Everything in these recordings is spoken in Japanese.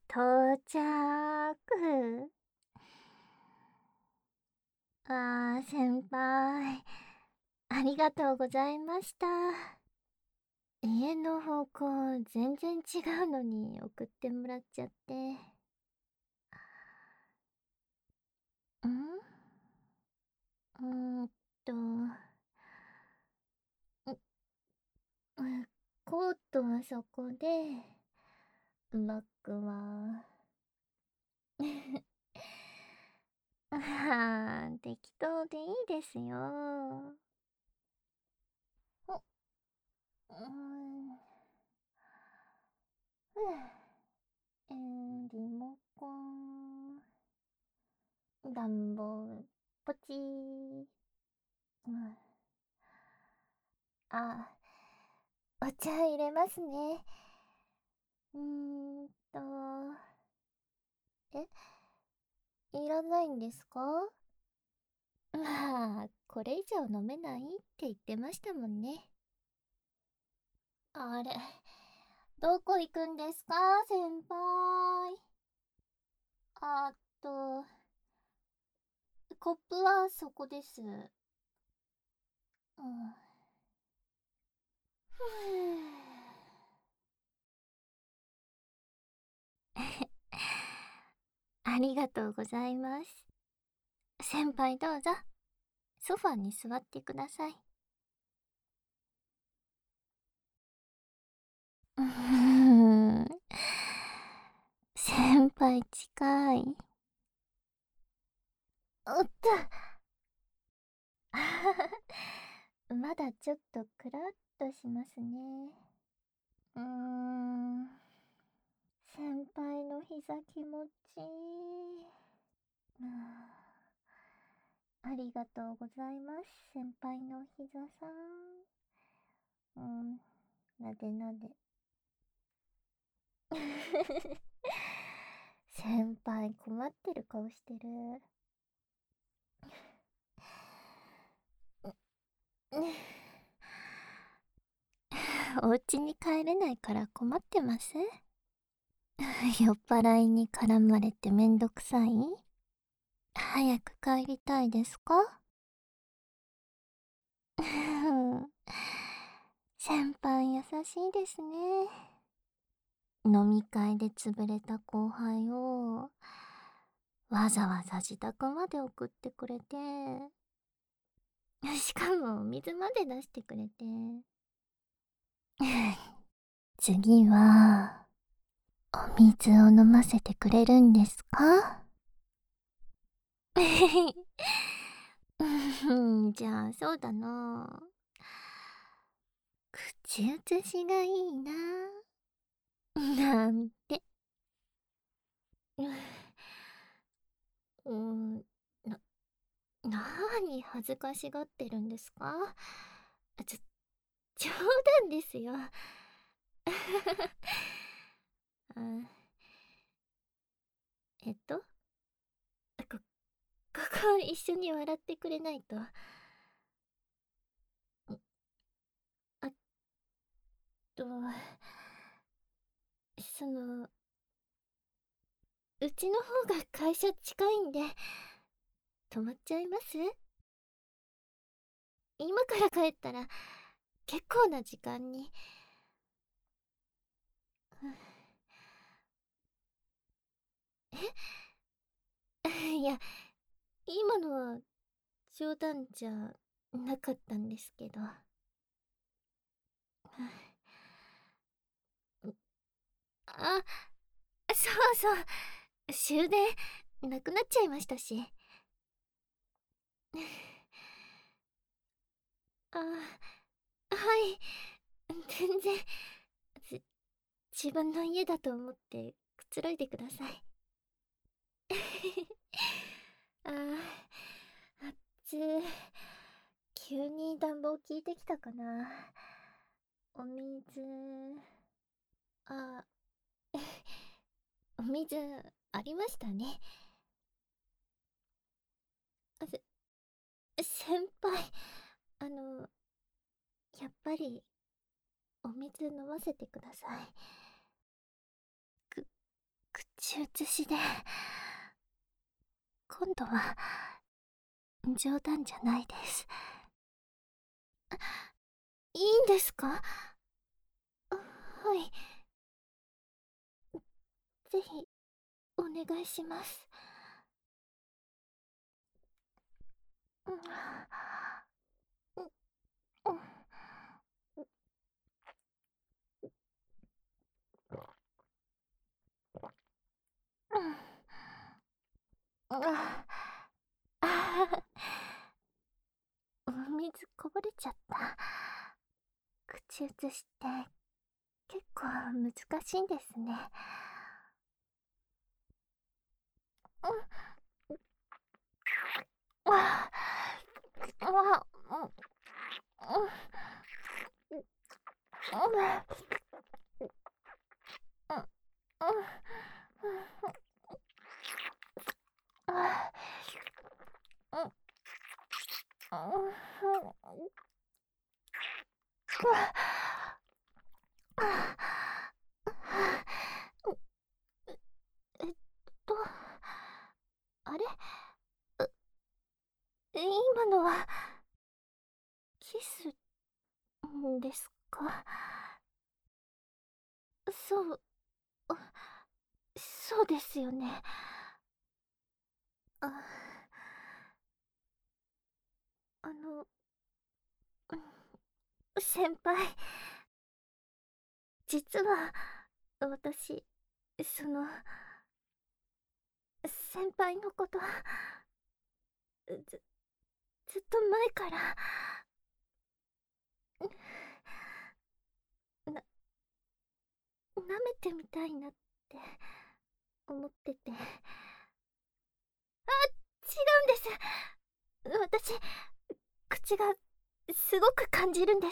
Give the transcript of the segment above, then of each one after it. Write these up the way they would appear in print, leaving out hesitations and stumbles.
到着。あー、先輩。ありがとうございました。家の方向全然違うのに送ってもらっちゃって。うーんと、コートはそこで、バッグは、あー、適当でいいですよ。お、ふリモコン、暖房、ポチー。うん、あ、お茶入れますね。うーんと、え、いらないんですか？まあ、これ以上飲めないって言ってましたもんね。あれ、どこ行くんですか、先輩。あと、コップはそこです。うん。ふぅありがとうございます。先輩どうぞ、ソファに座ってください。うーん。先輩近い。おっと。まだちょっとクラッとしますね。うーん。先輩の膝気持ちいい。ありがとうございます、先輩の膝さん。なでなで。先輩困ってる顔してる。お家に帰れないから困ってます？酔っ払いに絡まれてめんどくさい？早く帰りたいですか？先輩優しいですね。飲み会で潰れた後輩をわざわざ自宅まで送ってくれて、しかも水まで出してくれて。次はお水を飲ませてくれるんですか？じゃあそうだな、口移しがいいななんて。うん、なーに恥ずかしがってるんですか？冗談ですよ。あ、えっと、ここ一緒に笑ってくれないと。あと、その、うちの方が会社近いんで、泊まっちゃいます？今から帰ったら、結構な時間に。いや、今のは冗談じゃなかったんですけど。あ、そうそう。終電なくなっちゃいましたし。あ、はい。全然、じ自分の家だと思ってくつろいでください。ああっつ。急に暖房効いてきたかな。お水、あ、お水ありましたね。先輩、あの、やっぱりお水飲ませてください。く、 口移しで。今度は冗談じゃないです。いいんですか？はい。ぜひお願いします。うん、うん、うん、ああ、お水こぼれちゃった。口移しって結構難しいんですね。うん、ああ、うん、うん、うん、うん、あうん、うん、えっと、あれ今のは、キスですか？そう、そうですよね。あ、あの、先輩、実は、私、その、先輩のこと、ず、ずっと前から、な、舐めてみたいなって思ってて。違うんです。私、口が、すごく感じるんです。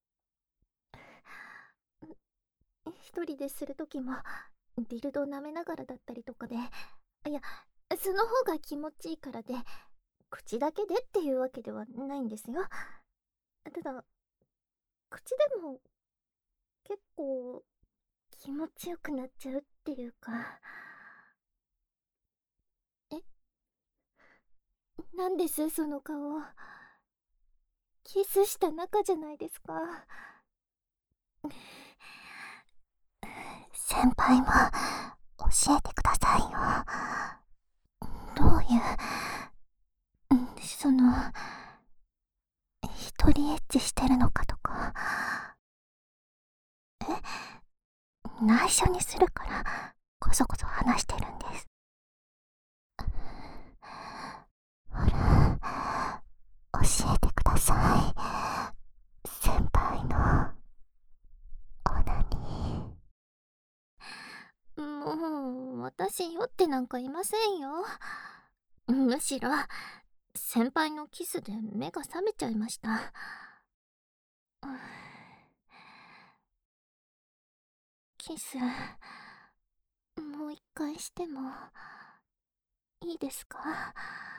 一人でするときも、ディルド舐めながらだったりとかで、いや、その方が気持ちいいからで、口だけでっていうわけではないんですよ。ただ、口でも結構気持ちよくなっちゃうっていうか。え、なんですその顔。キスした仲じゃないですか。先輩も教えてくださいよ。どういう、その、一人エッチしてるのかとか。内緒にするからこそこそ話してるんです。ほら、教えてください。先輩のオナニー。もう私酔ってなんかいませんよ。むしろ先輩のキスで目が覚めちゃいました。キスもう一回してもいいですか？